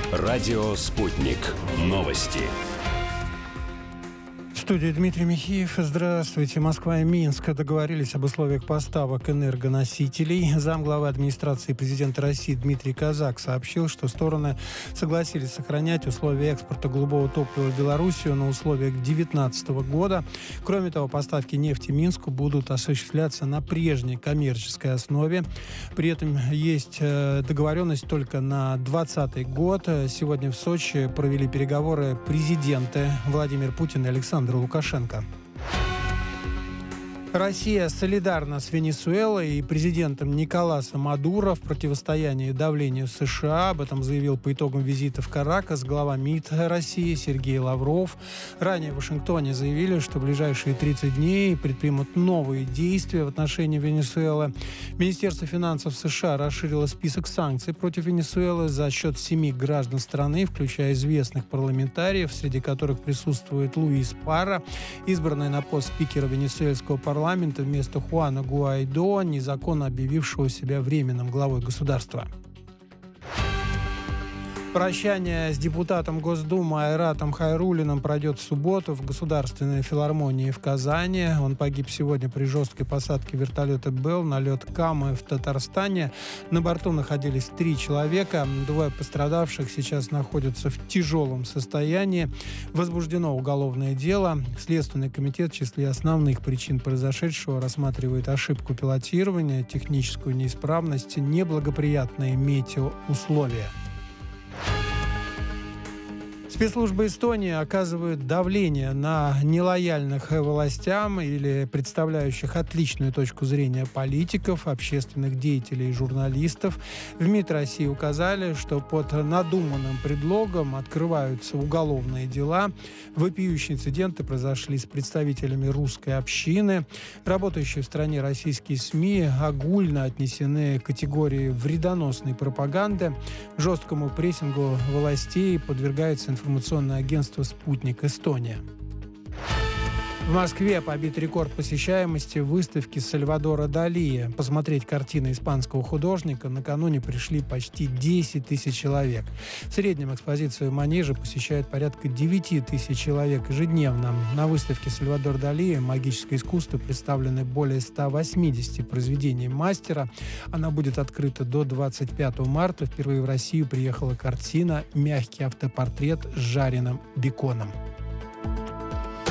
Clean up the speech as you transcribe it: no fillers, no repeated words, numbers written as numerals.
Радио «Спутник». Новости. В студии Дмитрий Михеев. Здравствуйте. Москва и Минск договорились об условиях поставок энергоносителей. Замглавы администрации президента России Дмитрий Казак сообщил, что стороны согласились сохранять условия экспорта голубого топлива в Белоруссию на условиях 2019 года. Кроме того, поставки нефти Минску будут осуществляться на прежней коммерческой основе. При этом есть договоренность только на 2020 год. Сегодня в Сочи провели переговоры президенты Владимир Путин и Александр Лукашенко. Россия солидарна с Венесуэлой и президентом Николасом Мадуро в противостоянии давлению США. Об этом заявил по итогам визита в Каракас глава МИД России Сергей Лавров. Ранее в Вашингтоне заявили, что в ближайшие 30 дней предпримут новые действия в отношении Венесуэлы. Министерство финансов США расширило список санкций против Венесуэлы за счет 7 граждан страны, включая известных парламентариев, среди которых присутствует Луис Парра, избранный на пост спикера венесуэльского парламента вместо Хуана Гуайдо, незаконно объявившего себя временным главой государства. Прощание с депутатом Госдумы Айратом Хайруллиным пройдет в субботу в Государственной филармонии в Казани. Он погиб сегодня при жесткой посадке вертолета «Белл» на лед Камы в Татарстане. На борту находились 3 человека. 2 пострадавших сейчас находятся в тяжелом состоянии. Возбуждено уголовное дело. Следственный комитет в числе основных причин произошедшего рассматривает ошибку пилотирования, техническую неисправность, неблагоприятные метеоусловия. Спецслужбы Эстонии оказывают давление на нелояльных властям или представляющих отличную точку зрения политиков, общественных деятелей и журналистов. В МИД России указали, что под надуманным предлогом открываются уголовные дела. Вопиющие инциденты произошли с представителями русской общины. Работающие в стране российские СМИ огульно отнесены к категории вредоносной пропаганды. Жесткому прессингу властей подвергается информационное агентство «Спутник Эстония». В Москве побит рекорд посещаемости выставки Сальвадора Дали. Посмотреть картины испанского художника накануне пришли почти 10 тысяч человек. В среднем экспозицию в Манеже посещают порядка 9 тысяч человек ежедневно. На выставке Сальвадор Дали «Магическое искусство» представлены более 180 произведений мастера. Она будет открыта до 25 марта. Впервые в Россию приехала картина «Мягкий автопортрет с жареным беконом».